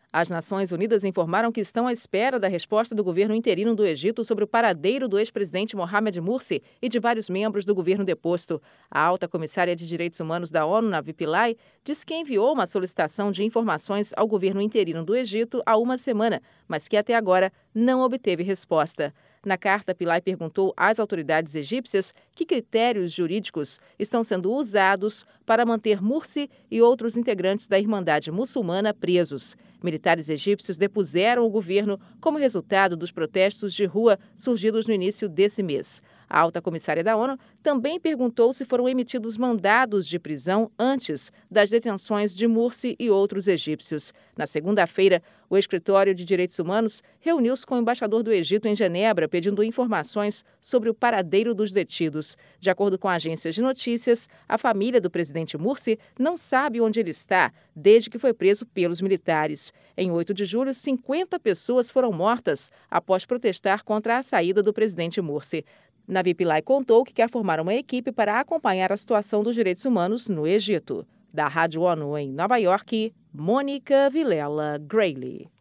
As Nações Unidas informaram que estão à espera da resposta do governo interino do Egito sobre o paradeiro do ex-presidente Mohamed Morsi e de vários membros do governo deposto. A alta comissária de Direitos Humanos da ONU, Navi Pillay, disse que enviou uma solicitação de informações ao governo interino do Egito há uma semana, mas que até agora não obteve resposta. Na carta, Pillay perguntou às autoridades egípcias que critérios jurídicos estão sendo usados para manter Morsi e outros integrantes da Irmandade Muçulmana presos. Militares egípcios depuseram o governo como resultado dos protestos de rua surgidos no início desse mês. A alta comissária da ONU também perguntou se foram emitidos mandados de prisão antes das detenções de Morsi e outros egípcios. Na segunda-feira, o Escritório de Direitos Humanos reuniu-se com o embaixador do Egito em Genebra pedindo informações sobre o paradeiro dos detidos. De acordo com agências de notícias, a família do presidente Morsi não sabe onde ele está desde que foi preso pelos militares. Em 8 de julho, 50 pessoas foram mortas após protestar contra a saída do presidente Morsi. Navi Pillay contou que quer formar uma equipe para acompanhar a situação dos direitos humanos no Egito. Da Rádio ONU em Nova York, Mônica Vilela Grayle.